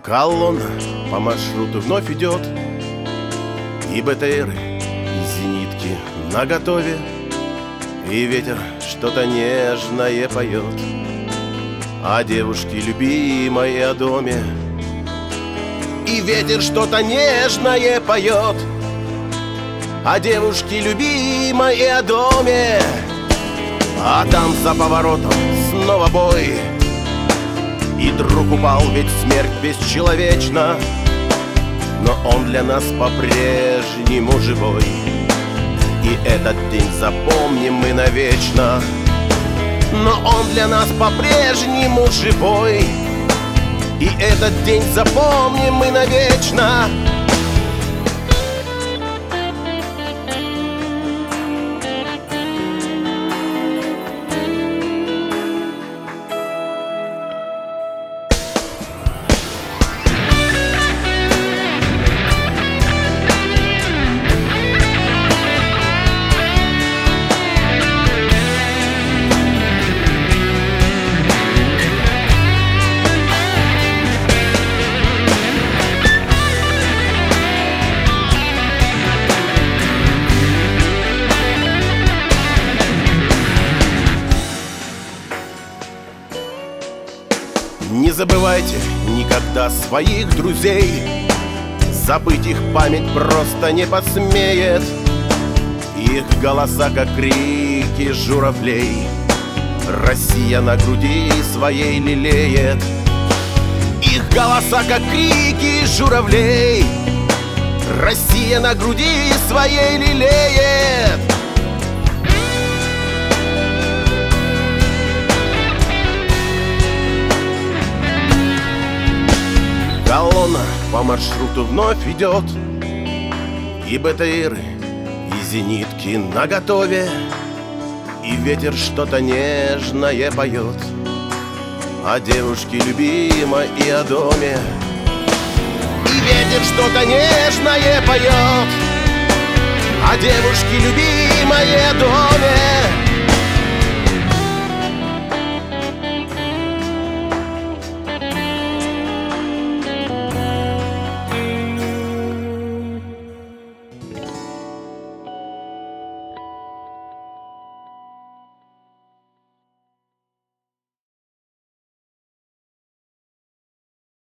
Колонна по маршруту вновь идет, и БТРы, и зенитки наготове, и ветер что-то нежное поет о девушке любимой, о доме. И ветер что-то нежное поет о девушке любимой и о доме. А там за поворотом снова бой, и друг упал, ведь смерть бесчеловечна, но он для нас по-прежнему живой. И этот день запомним мы навечно, но он для нас по-прежнему живой. И этот день запомним мы навечно. Не забывайте никогда своих друзей, забыть их память просто не посмеет. Их голоса, как крики журавлей, Россия на груди своей лелеет. Их голоса, как крики журавлей, Россия на груди своей лелеет. Колонна по маршруту вновь идет, и БТРы, и зенитки наготове, и ветер что-то нежное поет о девушке любимой и о доме. И ветер что-то нежное поет о девушке любимой и о доме.